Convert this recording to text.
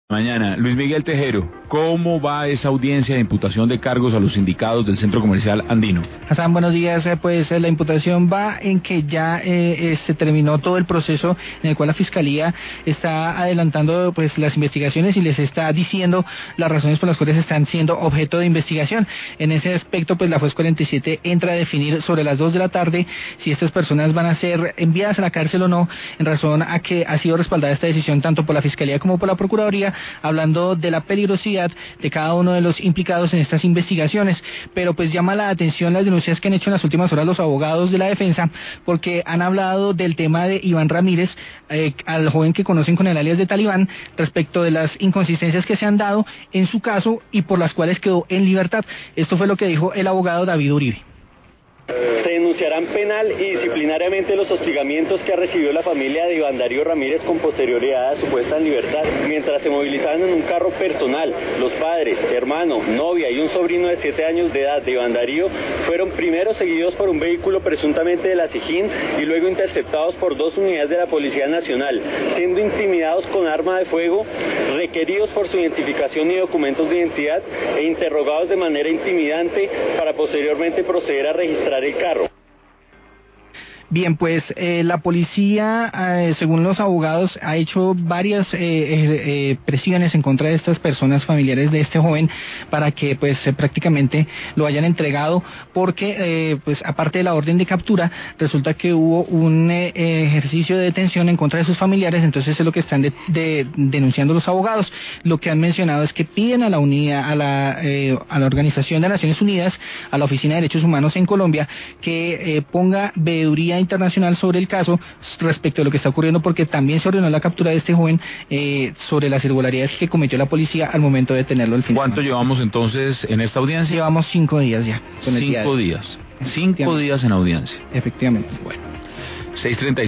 Mañana, Luis Miguel Tejero, ¿cómo va esa audiencia de imputación de cargos a los sindicados del Centro Comercial Andino? Hassan, buenos días. Pues la imputación va en que ya se terminó todo el proceso en el cual la Fiscalía está adelantando pues las investigaciones y les está diciendo las razones por las cuales están siendo objeto de investigación. En ese aspecto, pues la juez 47 entra a definir sobre las 2 de la tarde si estas personas van a ser enviadas a la cárcel o no, en razón a que ha sido respaldada esta decisión tanto por la Fiscalía como por la Procuraduría, hablando de la peligrosidad de cada uno de los implicados en estas investigaciones. Pero pues llama la atención las denuncias que han hecho en las últimas horas los abogados de la defensa, porque han hablado del tema de Iván Ramírez, al joven que conocen con el alias de Talibán, respecto de las inconsistencias que se han dado en su caso y por las cuales quedó en libertad. Esto fue lo que dijo el abogado David Uribe. Se denunciarán penal y disciplinariamente los hostigamientos que ha recibido la familia de Iván Darío Ramírez con posterioridad a su puesta en libertad. Mientras se movilizaban en un carro personal, los padres, hermano, novia y un sobrino de 7 años de edad de Iván Darío fueron primero seguidos por un vehículo presuntamente de la SIJIN y luego interceptados por 2 unidades de la Policía Nacional, siendo intimidados con arma de fuego, requeridos por su identificación y documentos de identidad e interrogados de manera intimidante para posteriormente proceder a registrar el carro. Bien, pues la policía, según los abogados, ha hecho varias presiones en contra de estas personas familiares de este joven para que pues prácticamente lo hayan entregado, porque pues aparte de la orden de captura, resulta que hubo un ejercicio de detención en contra de sus familiares. Entonces es lo que están denunciando los abogados. Lo que han mencionado es que piden a la unidad, a la Organización de Naciones Unidas, a la Oficina de Derechos Humanos en Colombia, que ponga veeduría internacional sobre el caso respecto a lo que está ocurriendo, porque también se ordenó la captura de este joven sobre las irregularidades que cometió la policía al momento de detenerlo el fin de semana. ¿Cuánto llevamos entonces en esta audiencia? Llevamos 5 días ya. 5 días. 5 días en audiencia. Efectivamente. Bueno, 6:30.